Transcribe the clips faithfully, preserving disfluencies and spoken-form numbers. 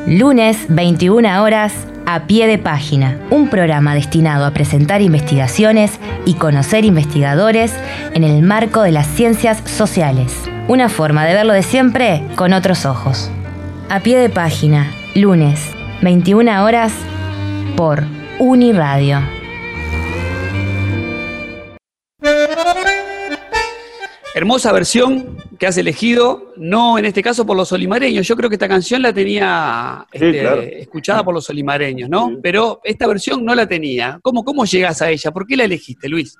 Lunes, veintiuna horas, A Pie de Página, un programa destinado a presentar investigaciones y conocer investigadores en el marco de las ciencias sociales. Una forma de verlo de siempre con otros ojos. A Pie de Página, lunes, veintiuna horas, por Uniradio. Hermosa versión que has elegido, no en este caso por los olimareños. Yo creo que esta canción la tenía Sí, este, claro. escuchada por los olimareños, ¿no? Sí. Pero esta versión no la tenía. ¿Cómo, cómo llegas a ella? ¿Por qué la elegiste, Luis?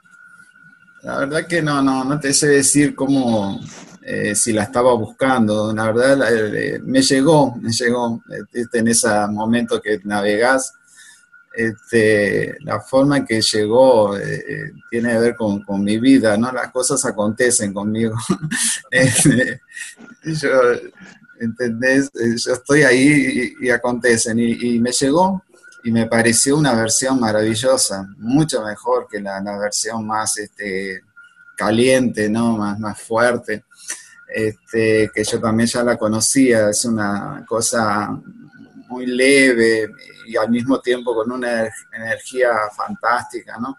La verdad que no, no, no te sé decir cómo, eh, si la estaba buscando. La verdad, la- eh, me llegó, me llegó, este, en ese momento que navegás, este, la forma en que llegó eh, tiene que ver con, con mi vida, ¿no? Las cosas acontecen conmigo. Este, yo, ¿entendés? Eh, Yo estoy ahí y, y acontecen. Y, y me llegó y me pareció una versión maravillosa, mucho mejor que la, la versión más este, caliente, ¿no? Más, más fuerte, este, que yo también ya la conocía. Es una cosa muy leve y al mismo tiempo con una ener- energía fantástica, ¿no?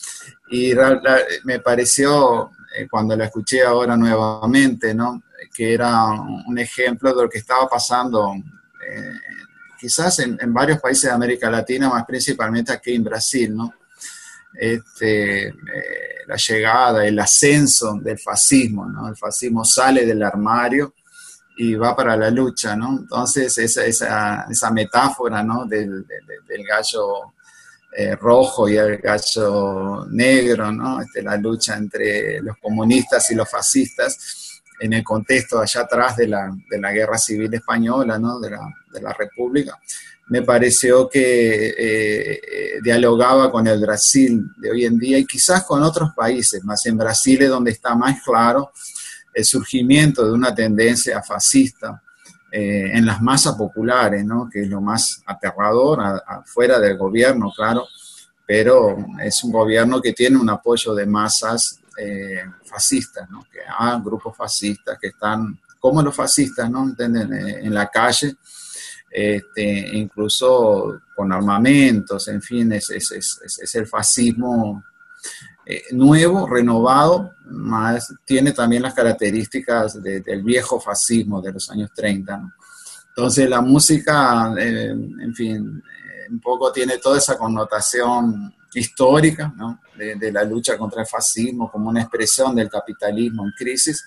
Y ra- ra- me pareció, eh, cuando la escuché ahora nuevamente, ¿no? Que era un un ejemplo de lo que estaba pasando, eh, quizás en, en varios países de América Latina, más principalmente aquí en Brasil, ¿no? Este, eh, la llegada, el ascenso del fascismo, ¿no? El fascismo sale del armario y va para la lucha, ¿no? Entonces, esa, esa, esa metáfora, ¿no? Del, del- del gallo eh, rojo y el gallo negro, ¿no? Este, la lucha entre los comunistas y los fascistas en el contexto allá atrás de la, de la Guerra Civil Española, ¿no? De la, de la República, me pareció que eh, eh, dialogaba con el Brasil de hoy en día y quizás con otros países, más en Brasil es donde está más claro el surgimiento de una tendencia fascista eh, en las masas populares, ¿no? Que es lo más aterrador, a- afuera del gobierno, claro, pero es un gobierno que tiene un apoyo de masas eh, fascistas, ¿no? Que hay grupos fascistas que están, como los fascistas, ¿no? ¿Entienden? Eh, en la calle, este, incluso con armamentos, en fin, es, es, es, es- es el fascismo eh, nuevo, renovado, más tiene también las características de- del viejo fascismo de los años treinta, ¿no? Entonces la música, eh, en fin, eh, un poco tiene toda esa connotación histórica, ¿no? De, de la lucha contra el fascismo como una expresión del capitalismo en crisis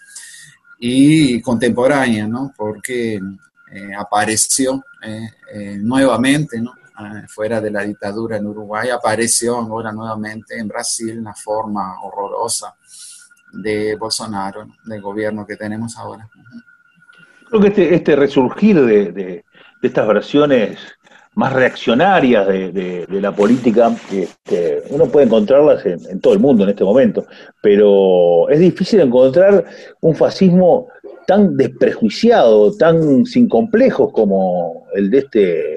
y contemporánea, ¿no? Porque eh, apareció eh, eh, nuevamente, ¿no? Ah, fuera de la dictadura en Uruguay, apareció ahora nuevamente en Brasil una forma horrorosa de Bolsonaro, ¿no? Del gobierno que tenemos ahora. Creo que este, este resurgir de, de- de estas versiones más reaccionarias de, de- de la política, este, uno puede encontrarlas en, en todo el mundo en este momento, pero es difícil encontrar un fascismo tan desprejuiciado, tan sin complejos como el de este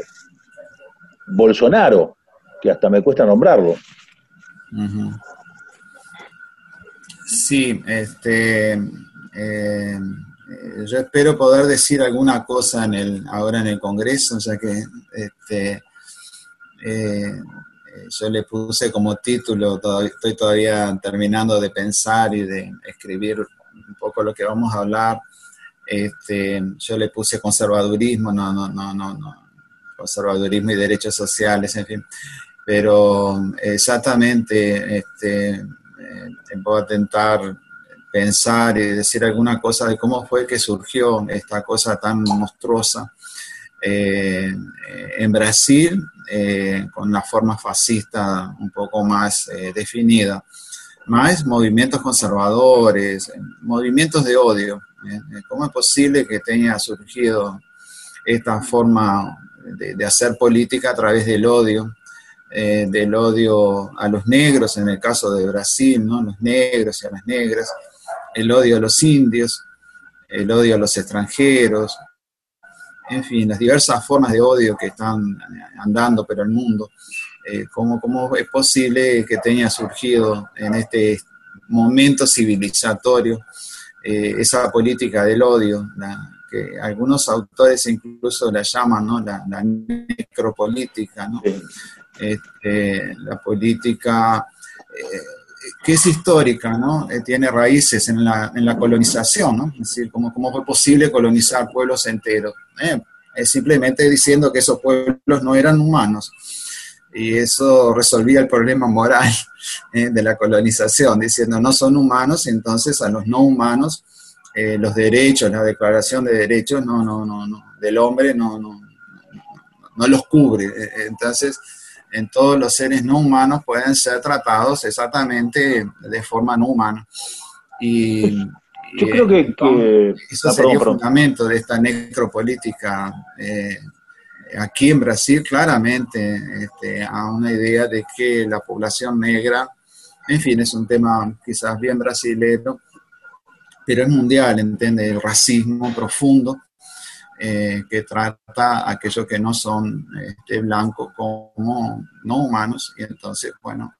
Bolsonaro, que hasta me cuesta nombrarlo. Ujú. Sí, este, eh, eh, yo espero poder decir alguna cosa en el, ahora en el Congreso, ya que este, eh, yo le puse como título, todavía, estoy todavía terminando de pensar y de escribir un poco lo que vamos a hablar. Este, yo le puse conservadurismo, no, no, no, no, no, conservadurismo y derechos sociales, en fin. Pero exactamente, este, eh, voy a intentar pensar y decir alguna cosa de cómo fue que surgió esta cosa tan monstruosa eh, en Brasil, eh, con la forma fascista un poco más eh, definida, más movimientos conservadores, movimientos de odio. ¿eh? ¿Cómo es posible que tenga surgido esta forma de, de hacer política a través del odio? Eh, del odio a los negros, en el caso de Brasil, ¿no? Los negros y a las negras, el odio a los indios, el odio a los extranjeros, en fin, las diversas formas de odio que están andando por el mundo. Eh, ¿cómo, ¿Cómo es posible que tenga surgido en este momento civilizatorio eh, esa política del odio, la, que algunos autores incluso la llaman, ¿no? la, la necropolítica, ¿no? Sí. Este, la política eh, que es histórica, ¿no? Eh, tiene raíces en la, en la colonización, ¿no? Es decir, ¿cómo, cómo fue posible colonizar pueblos enteros? Eh, es simplemente diciendo que esos pueblos no eran humanos. Y eso resolvía el problema moral eh, de la colonización, diciendo no son humanos, y entonces a los no humanos eh, los derechos, la declaración de derechos no, no, no, no, del hombre no, no, no los cubre. Entonces, en todos los seres no humanos pueden ser tratados exactamente de forma no humana. Y, Yo y, creo que, que eso ah, sería el fundamento de esta necropolítica. Eh, aquí en Brasil, claramente, este, a una idea de que la población negra, en fin, es un tema quizás bien brasilero, pero es mundial, ¿entiende? El racismo profundo, Eh, que trata a aquellos que no son este, blancos como no humanos, y entonces, bueno,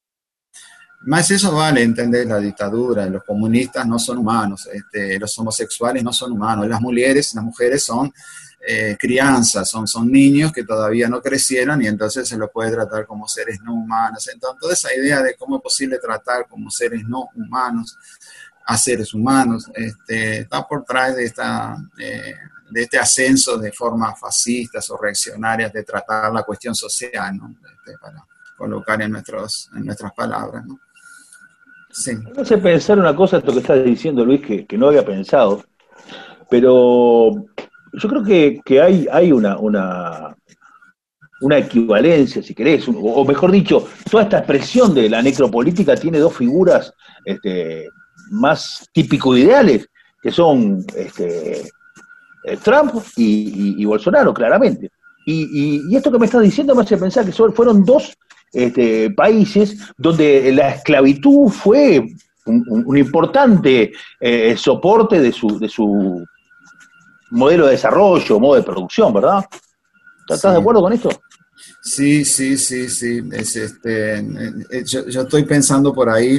más eso vale entender la dictadura, los comunistas no son humanos, este, los homosexuales no son humanos, las mujeres, las mujeres son eh, crianzas, son, son niños que todavía no crecieron y entonces se los puede tratar como seres no humanos. Entonces, toda esa idea de cómo es posible tratar como seres no humanos a seres humanos, este, está por detrás de esta... Eh, de este ascenso de formas fascistas o reaccionarias de tratar la cuestión social, ¿no? Este, para colocar en, nuestros, en nuestras palabras, ¿no? Sí. Me hace pensar una cosa, esto que estás diciendo, Luis, que, que no había pensado, pero yo creo que, que hay, hay una, una, una equivalencia, si querés, o, o mejor dicho, toda esta expresión de la necropolítica tiene dos figuras este, más típico-ideales, que son... Este, Trump y, y, y Bolsonaro, claramente. Y, y, y esto que me estás diciendo me hace pensar que son, fueron dos este, países donde la esclavitud fue un, un, un importante eh, soporte de su, de su modelo de desarrollo, modo de producción, ¿verdad? ¿Estás sí. de acuerdo con esto? Sí, sí, sí, sí. Es, este, yo, yo estoy pensando por ahí.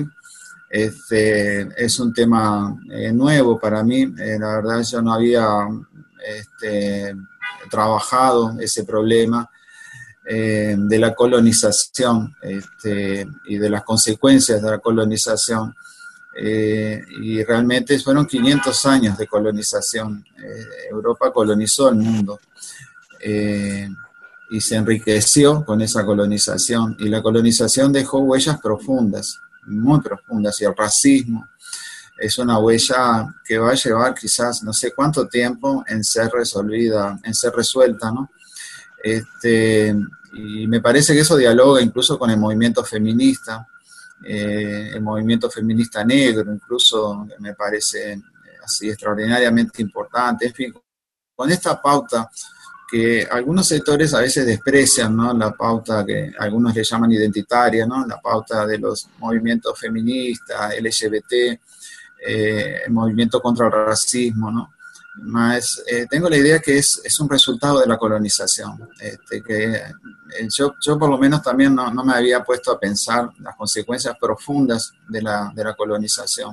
Este, es un tema eh, nuevo para mí. Eh, la verdad, yo no había este, trabajado ese problema eh, de la colonización este, y de las consecuencias de la colonización. Eh, y realmente fueron quinientos años de colonización. Eh, Europa colonizó el mundo eh, y se enriqueció con esa colonización. Y la colonización dejó huellas profundas, muy profundas, y el racismo es una huella que va a llevar quizás no sé cuánto tiempo en ser resolvida, en ser resuelta, ¿no? Este, y me parece que eso dialoga incluso con el movimiento feminista, eh, el movimiento feminista negro, incluso me parece así extraordinariamente importante, en fin, con esta pauta que algunos sectores a veces desprecian, ¿no? La pauta que algunos le llaman identitaria, ¿no? La pauta de los movimientos feministas, L G B T, eh, el movimiento contra el racismo, ¿no? Más, eh, tengo la idea que es, es un resultado de la colonización, este, que eh, yo, yo por lo menos también no, no me había puesto a pensar las consecuencias profundas de la, de la colonización.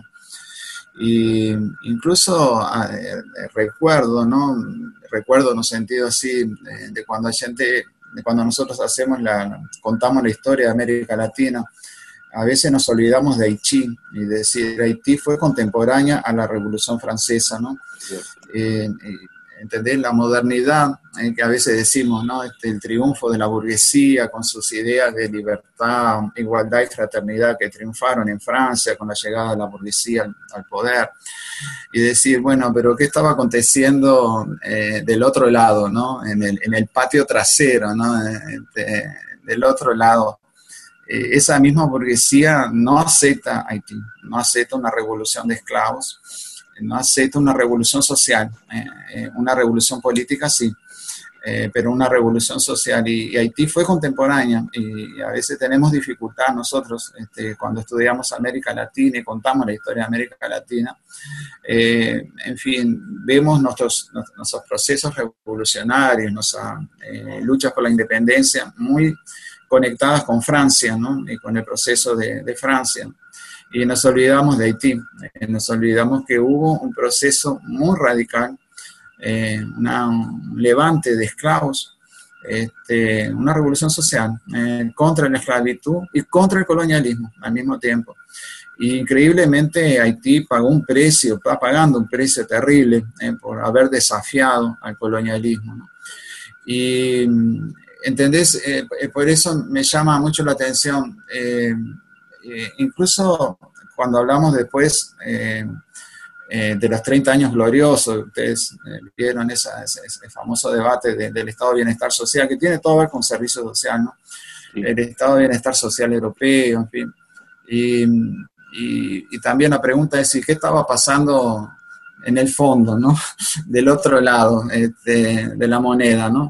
Y incluso eh, recuerdo, ¿no? Recuerdo en un sentido así, de, de cuando hay gente, de cuando nosotros hacemos la, contamos la historia de América Latina, a veces nos olvidamos de Haití, y decir, Haití fue contemporánea a la Revolución Francesa, ¿no? Sí. Eh, ¿Entendés? La modernidad, eh, que a veces decimos, ¿no? Este, el triunfo de la burguesía con sus ideas de libertad, igualdad y fraternidad que triunfaron en Francia con la llegada de la burguesía al, al poder. Y decir, bueno, pero ¿qué estaba aconteciendo eh, del otro lado, ¿no? En el, en el patio trasero, ¿no? Este, del otro lado. Eh, esa misma burguesía no acepta Haití, no acepta una revolución de esclavos, no acepta una revolución social, eh, eh, una revolución política sí, eh, pero una revolución social. Y, y Haití fue contemporánea, y a veces tenemos dificultad nosotros este, cuando estudiamos América Latina y contamos la historia de América Latina. Eh, en fin, vemos nuestros, nuestros procesos revolucionarios, nuestras eh, luchas por la independencia muy conectadas con Francia, ¿no? Y con el proceso de, de Francia. Y nos olvidamos de Haití, nos olvidamos que hubo un proceso muy radical eh, una, un levante de esclavos, este, una revolución social eh, contra la esclavitud y contra el colonialismo al mismo tiempo. Y increíblemente Haití pagó un precio, está pagando un precio terrible eh, por haber desafiado al colonialismo, ¿no? Y, ¿entendés? Eh, por eso me llama mucho la atención, eh, eh, incluso cuando hablamos después eh, eh, de los treinta años gloriosos, ustedes eh, vieron esa, ese, ese famoso debate de, del Estado de Bienestar Social, que tiene todo que ver con servicio social, ¿no? Sí. El Estado de Bienestar Social Europeo, en fin. Y, y, y también la pregunta es, ¿qué estaba pasando en el fondo, ¿no? Del otro lado este, de la moneda, ¿no?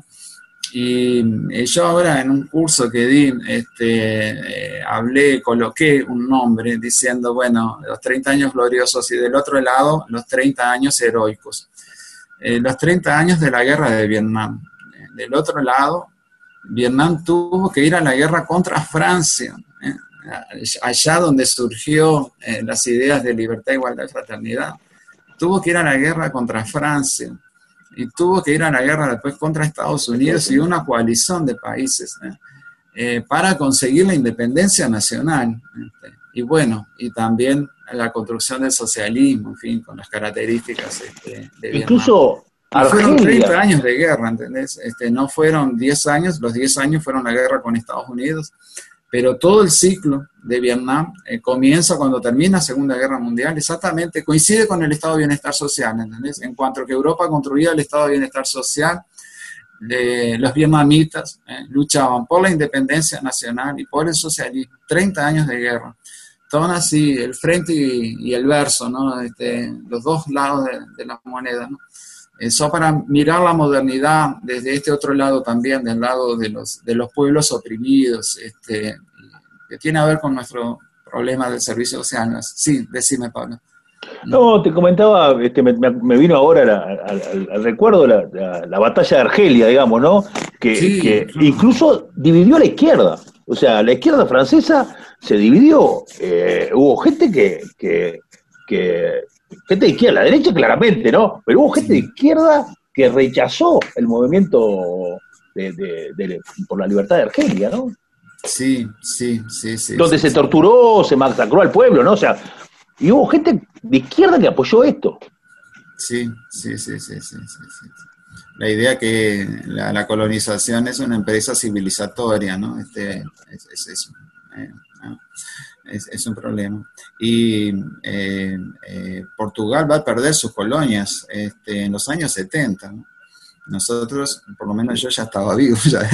Y, y yo ahora en un curso que di, este, eh, hablé, coloqué un nombre diciendo, bueno, los treinta años gloriosos y del otro lado, los treinta años heroicos. Eh, los treinta años de la guerra de Vietnam. Eh, del otro lado, Vietnam tuvo que ir a la guerra contra Francia, eh, allá donde surgió eh, las ideas de libertad, igualdad y fraternidad. Tuvo que ir a la guerra contra Francia. Y tuvo que ir a la guerra después contra Estados Unidos y una coalición de países ¿eh? Eh, para conseguir la independencia nacional. ¿eh? Y bueno, y también la construcción del socialismo, en fin, con las características este, de Vietnam. Incluso fueron treinta años de guerra, ¿entendés? Este, no fueron diez años, los diez años fueron la guerra con Estados Unidos, pero todo el ciclo de Vietnam eh, comienza cuando termina la Segunda Guerra Mundial, exactamente, coincide con el Estado de Bienestar Social, ¿entendés? En cuanto que Europa construía el Estado de Bienestar Social, eh, los vietnamitas eh, luchaban por la independencia nacional y por el socialismo, treinta años de guerra. Son así, el frente y, y el verso, ¿no? Este, los dos lados de, de la moneda, ¿no? Eso para mirar la modernidad desde este otro lado también, del lado de los, de los pueblos oprimidos, este, que tiene a ver con nuestro problema del servicio social. Sí, decime, Pablo. No, te comentaba, este, me, me vino ahora la, al, al recuerdo la, la, la batalla de Argelia, digamos, ¿no? Que, sí, que claro. Incluso dividió a la izquierda. O sea, la izquierda francesa se dividió. Eh, hubo gente que... que, que gente de izquierda, la derecha claramente, ¿no? Pero hubo gente de izquierda que rechazó el movimiento de, de, de, por la libertad de Argelia, ¿no? Sí, sí, sí, sí. Donde sí, se sí. torturó, se masacró al pueblo, ¿no? O sea, y hubo gente de izquierda que apoyó esto. Sí, sí, sí, sí, sí, sí, sí. La idea que la, la colonización es una empresa civilizatoria, ¿no? Este, es, es eso. Eh, ¿no? Es, es un problema. Y eh, eh, Portugal va a perder sus colonias este, en los años setenta, ¿no? Nosotros, por lo menos yo ya estaba vivo. Ya.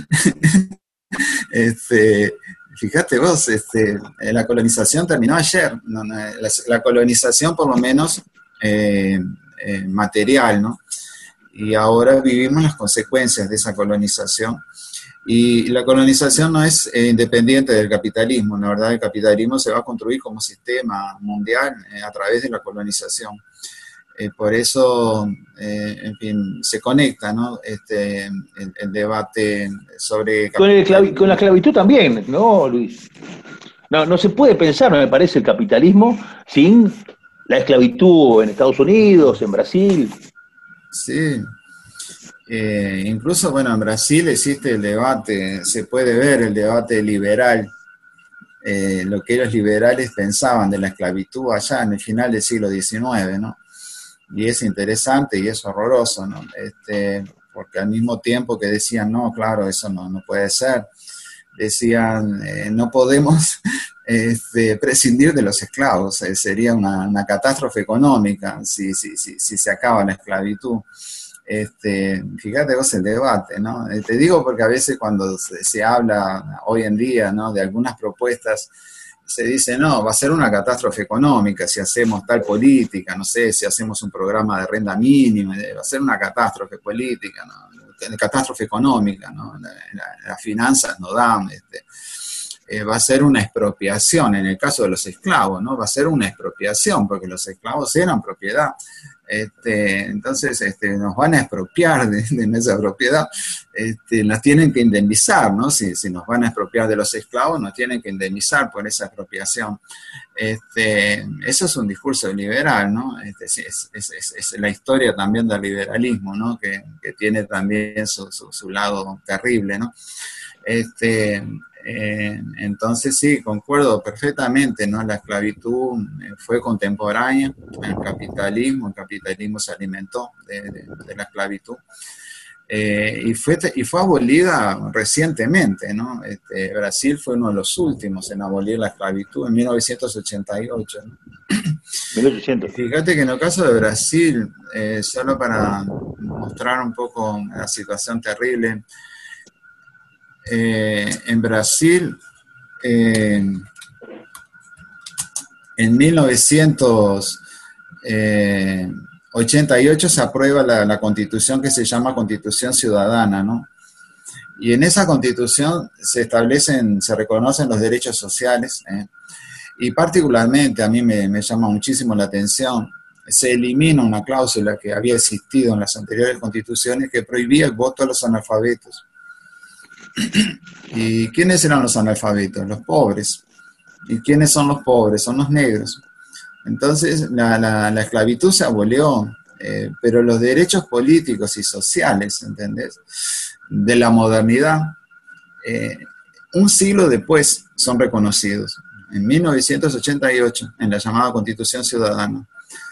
este, fíjate vos, este, la colonización terminó ayer. No, no, la, la colonización, por lo menos, eh, eh, material, ¿no? Y ahora vivimos las consecuencias de esa colonización. Y la colonización no es eh, independiente del capitalismo. La verdad, el capitalismo se va a construir como sistema mundial eh, a través de la colonización. Eh, por eso, eh, en fin, se conecta, ¿no? Este, el, el debate sobre... Con, el clavi, con la esclavitud también, ¿no, Luis? No, no se puede pensar, me parece, el capitalismo sin la esclavitud en Estados Unidos, en Brasil. Sí. Eh, incluso, bueno, en Brasil existe el debate, se puede ver el debate liberal, eh, lo que los liberales pensaban de la esclavitud allá en el final del siglo diecinueve, ¿no? Y es interesante y es horroroso, ¿no? Este, porque al mismo tiempo que decían, no, claro, eso no, no puede ser, decían, eh, no podemos este, prescindir de los esclavos, eh, sería una, una catástrofe económica si, si, si, si se acaba la esclavitud. Este, fíjate vos el debate, ¿no? Eh, te digo porque a veces cuando se, se habla hoy en día, ¿no? De algunas propuestas, se dice, no, va a ser una catástrofe económica si hacemos tal política, no sé, si hacemos un programa de renta mínima, va a ser una catástrofe política, ¿no? Catástrofe económica, ¿no? La, la, las finanzas no dan. Este. eh, va a ser una expropiación, en el caso de los esclavos, ¿no? Va a ser una expropiación, porque los esclavos eran propiedad. Este, entonces este, nos van a expropiar de, de esa propiedad, este, nos tienen que indemnizar, ¿no? Si, si nos van a expropiar de los esclavos, nos tienen que indemnizar por esa expropiación. Este, eso es un discurso liberal, ¿no? Este, es, es, es, es la historia también del liberalismo, ¿no? Que, que tiene también su, su, su lado terrible, ¿no? Este, eh, entonces sí, concuerdo perfectamente, ¿no? La esclavitud fue contemporánea al capitalismo, el capitalismo se alimentó de, de, de la esclavitud, eh, y, fue, y fue abolida recientemente, ¿no? Este, Brasil fue uno de los últimos en abolir la esclavitud en mil novecientos ochenta y ocho, ¿no? mil ochocientos. Fíjate que en el caso de Brasil, eh, solo para mostrar un poco la situación terrible, Eh, en Brasil, eh, en mil novecientos ochenta y ocho se aprueba la, la constitución que se llama Constitución Ciudadana, ¿no? Y en esa constitución se establecen, se reconocen los derechos sociales, ¿eh? Y particularmente a mí me, me llama muchísimo la atención, se elimina una cláusula que había existido en las anteriores constituciones que prohibía el voto a los analfabetos. ¿Y quiénes eran los analfabetos? Los pobres. ¿Y quiénes son los pobres? Son los negros. Entonces la, la, la esclavitud se abolió, eh, pero los derechos políticos y sociales, ¿entendés?, de la modernidad, eh, un siglo después son reconocidos, en mil novecientos ochenta y ocho, en la llamada Constitución Ciudadana.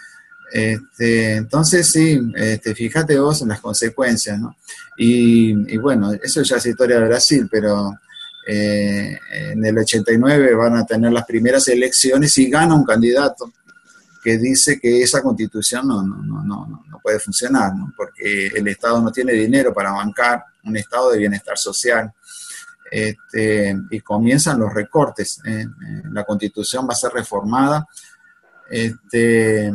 Este, entonces sí, este, fíjate vos en las consecuencias, ¿no? Y, y bueno, eso ya es historia de Brasil, pero eh, en el ochenta y nueve van a tener las primeras elecciones y gana un candidato que dice que esa constitución no, no, no, no, no puede funcionar, ¿no? Porque el Estado no tiene dinero para bancar un estado de bienestar social. Este, y comienzan los recortes, ¿eh? La constitución va a ser reformada. Este,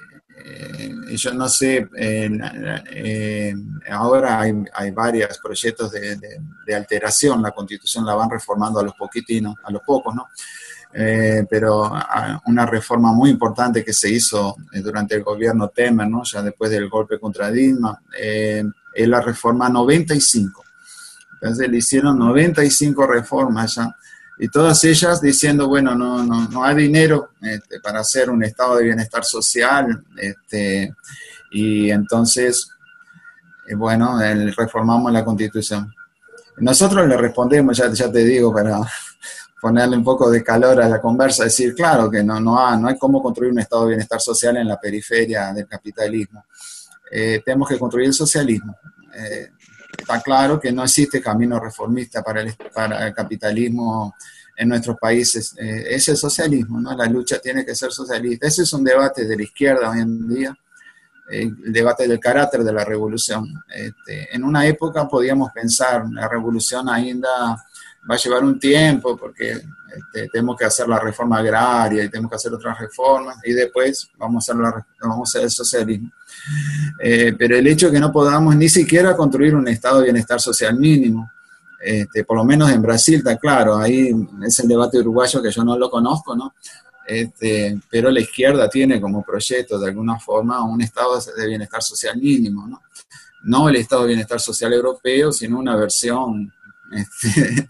Eh, yo no sé, eh, eh, ahora hay, hay varios proyectos de, de, de alteración, la Constitución la van reformando a los poquitinos, a los pocos, ¿no? Eh, pero una reforma muy importante que se hizo durante el gobierno Temer, ¿no? Ya después del golpe contra Dilma, eh, es la reforma noventa y cinco. Entonces le hicieron noventa y cinco reformas ya, y todas ellas diciendo, bueno, no, no, no hay dinero este, para hacer un estado de bienestar social, este, y entonces, eh, bueno, el, reformamos la Constitución. Nosotros le respondemos, ya, ya te digo, para ponerle un poco de calor a la conversa, decir, claro, que no, no, hay, no hay cómo construir un estado de bienestar social en la periferia del capitalismo. Eh, tenemos que construir el socialismo. Eh, Está claro que no existe camino reformista para el, para el capitalismo en nuestros países. Eh, es el socialismo, ¿no? La lucha tiene que ser socialista. Ese es un debate de la izquierda hoy en día, eh, el debate del carácter de la revolución. Este, en una época podíamos pensar, la revolución ainda va a llevar un tiempo porque este, tenemos que hacer la reforma agraria y tenemos que hacer otras reformas y después vamos a hacer, la, vamos a hacer el socialismo. Eh, pero el hecho de que no podamos ni siquiera construir un estado de bienestar social mínimo, este, por lo menos en Brasil está claro, ahí es el debate uruguayo que yo no lo conozco, ¿no? Este, pero la izquierda tiene como proyecto de alguna forma un estado de bienestar social mínimo, ¿no? No el estado de bienestar social europeo, sino una versión este,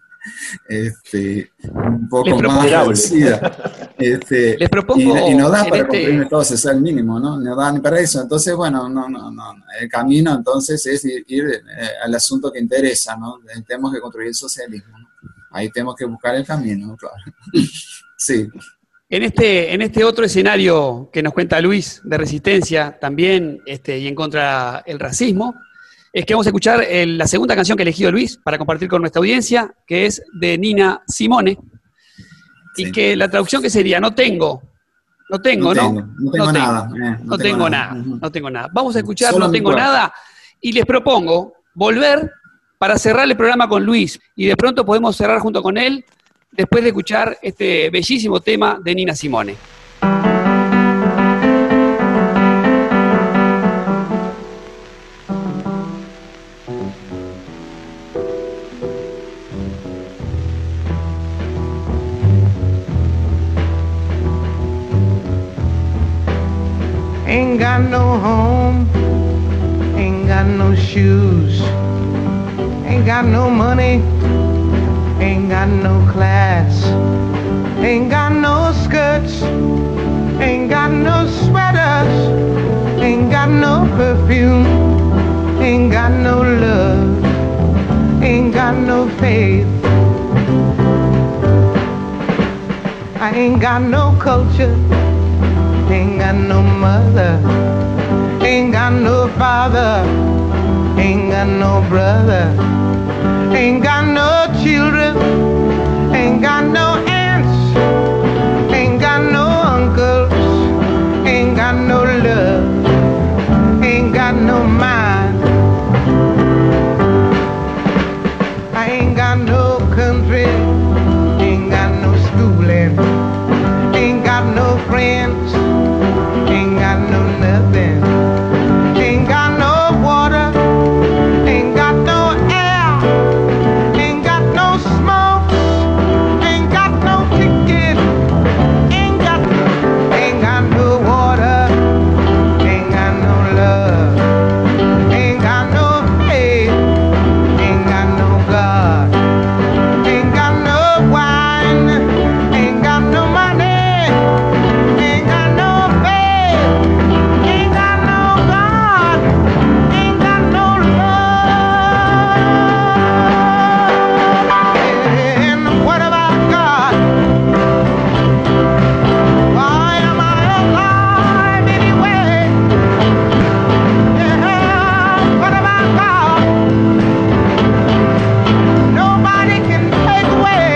este, un poco más reducida. Este, Les propongo y, y no da para este... construir un estado social mínimo, ¿no? No da ni para eso. Entonces, bueno, no, no, no. El camino entonces es ir, ir eh, al asunto que interesa, ¿no? Tenemos que construir el socialismo, ¿no? Ahí tenemos que buscar el camino, claro. Sí. En este, en este otro escenario que nos cuenta Luis, de resistencia también este, y en contra del racismo, es que vamos a escuchar el, la segunda canción que ha elegido Luis para compartir con nuestra audiencia, que es de Nina Simone, sí. Y que la traducción que sería, no tengo, no tengo, ¿no? ¿no? Tengo, no tengo no nada. Tengo, eh, no, no tengo, tengo nada, nada. no tengo nada. Vamos a escuchar Solo No tengo cuerpo. nada y les propongo volver para cerrar el programa con Luis y de pronto podemos cerrar junto con él después de escuchar este bellísimo tema de Nina Simone. got no home, ain't got no shoes, ain't got no money, ain't got no class, ain't got no skirts, ain't got no sweaters, ain't got no perfume, ain't got no love, ain't got no faith. I ain't got no culture, ain't got no mother, ain't got no father, ain't got no brother, ain't got no children, ain't got no aunts, ain't got no uncles, ain't got no love, ain't got no mind. I ain't got no country, ain't got no schooling, ain't got no friends, ain't got no nothing, ain't got no water, ain't got no air, ain't got no smoke, ain't got no ticket, ain't got, ain't got no water, ain't got no love, ain't got no faith, ain't got no God, ain't got no wine, ain't got no money, ain't got no faith, ain't got no God, ain't got no love. And what about God? Why am I alive anyway? Yeah, what about God? Nobody can take away.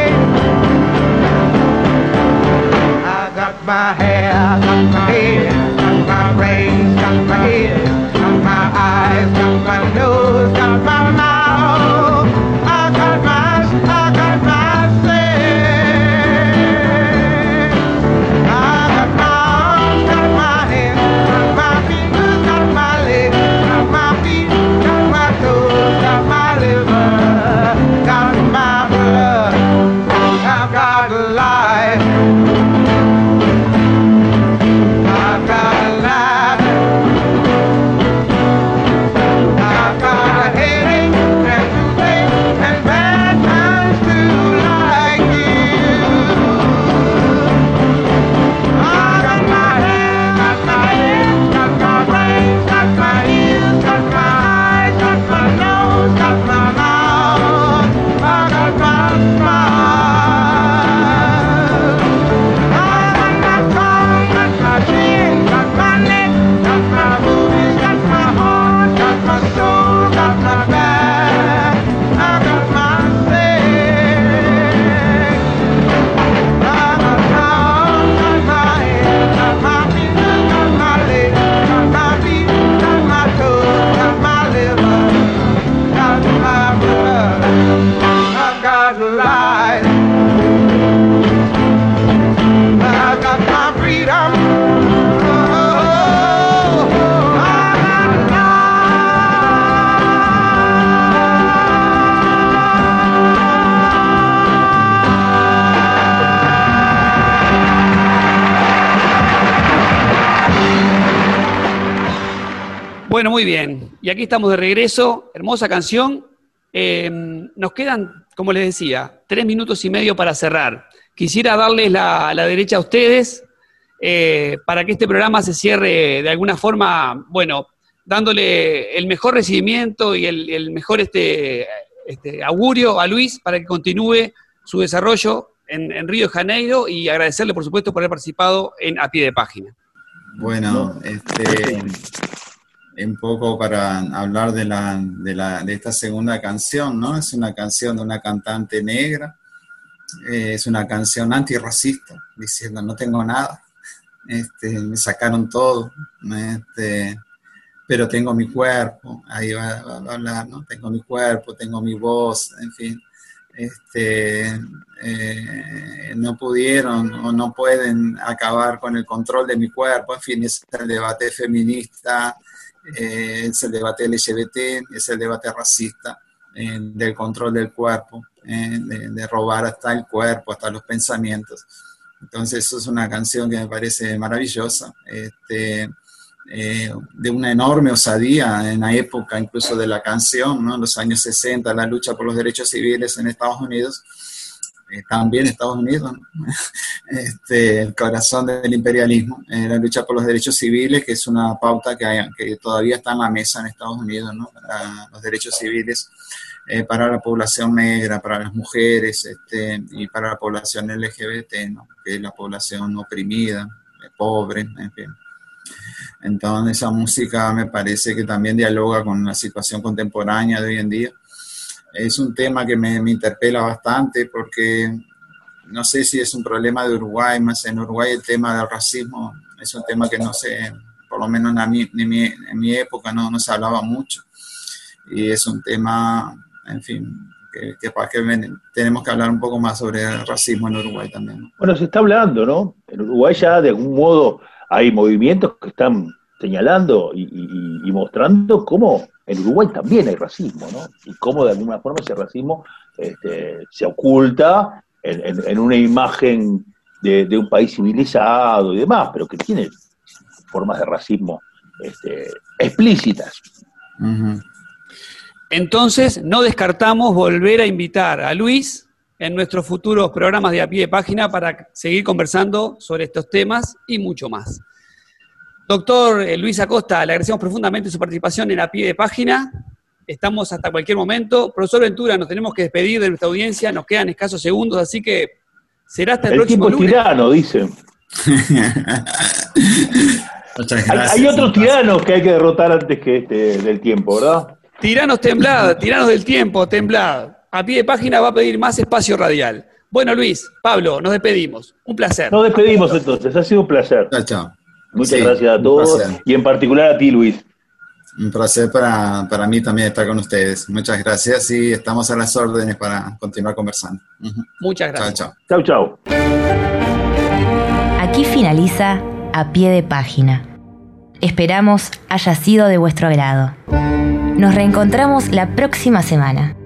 I got my hair, got my head, got my brains, got my head, got my eyes, got my nose, got my mouth. I got my, I got my sense. I got my arms, got my hands, got my fingers, got my legs, got my feet, got my toes, got my liver, got my blood. I've got life. I've got life. I've got a headache and toothache and bad times too, like you. I got my hands, got my head, got my brains, got my ears, got my eyes, got my nose, got my mouth. I got my smile. I got my tongue, got my chin, got my neck, got my boobies, got my heart, got my soul, got my back. I got my sex. I got my arms, got my head, got my fingers, got my legs, got my feet, got my toes, got my liver, got my blood. I got life. I got my freedom. Oh, I got Bueno, muy bien. Y aquí estamos de regreso. Hermosa canción. Eh, nos quedan, como les decía, tres minutos y medio para cerrar. Quisiera darles la, la derecha a ustedes eh, para que este programa se cierre de alguna forma, bueno, dándole el mejor recibimiento y el, el mejor este, este, augurio a Luis para que continúe su desarrollo en, en Río de Janeiro, y agradecerle, por supuesto, por haber participado en A Pie de Página. Bueno, este, un poco para hablar de, la, de, la, de esta segunda canción, ¿no? Es una canción de una cantante negra, eh, es una canción antirracista, diciendo no tengo nada, este, me sacaron todo, este, pero tengo mi cuerpo, ahí va, va a hablar, ¿no? Tengo mi cuerpo, tengo mi voz, en fin. Este, eh, no pudieron o no pueden acabar con el control de mi cuerpo, en fin, es el debate feminista, eh, es el debate L G B T, es el debate racista, eh, del control del cuerpo, eh, de, de robar hasta el cuerpo, hasta los pensamientos. Entonces eso es una canción que me parece maravillosa. Este, eh, de una enorme osadía en la época incluso de la canción, ¿no? En los años sesenta, la lucha por los derechos civiles en Estados Unidos, eh, también Estados Unidos, ¿no? este, el corazón del imperialismo, eh, la lucha por los derechos civiles, que es una pauta que, hay, que todavía está en la mesa en Estados Unidos, ¿no? Para los derechos civiles, eh, para la población negra, para las mujeres, este, y para la población L G B T, ¿no? Que es la población oprimida, pobre, en fin. Entonces esa música me parece que también dialoga con la situación contemporánea de hoy en día. Es un tema que me, me interpela bastante porque no sé si es un problema de Uruguay, más en Uruguay el tema del racismo es un tema que no sé, por lo menos en mi, en mi, en mi época no, no se hablaba mucho, y es un tema, en fin, que, que, que tenemos que hablar un poco más sobre el racismo en Uruguay también, ¿no? Bueno, se está hablando, ¿no? En Uruguay ya de algún modo hay movimientos que están señalando y, y, y mostrando cómo en Uruguay también hay racismo, ¿no? Y cómo de alguna forma ese racismo este, se oculta en, en, en una imagen de, de un país civilizado y demás, pero que tiene formas de racismo este, explícitas. Uh-huh. Entonces, no descartamos volver a invitar a Luis en nuestros futuros programas de A Pie de Página para seguir conversando sobre estos temas y mucho más. Doctor Luis Acosta, le agradecemos profundamente su participación en A Pie de Página. Estamos hasta cualquier momento. Profesor Ventura, nos tenemos que despedir de nuestra audiencia, nos quedan escasos segundos, así que será hasta el, el próximo lunes. El tiempo tirano, dicen. Muchas gracias. Hay, hay otros tiranos que hay que derrotar antes que este del tiempo, ¿verdad? Tiranos temblad, tiranos del tiempo, temblad. A Pie de Página va a pedir más espacio radial. Bueno, Luis, Pablo, nos despedimos. Un placer. Nos despedimos entonces, ha sido un placer. Chao, chao. Muchas sí, gracias a todos y en particular a ti, Luis. Un placer para, para mí también estar con ustedes. Muchas gracias y estamos a las órdenes para continuar conversando. Uh-huh. Muchas gracias. Chao, chao. Chao, chao. Aquí finaliza A Pie de Página. Esperamos haya sido de vuestro agrado. Nos reencontramos la próxima semana.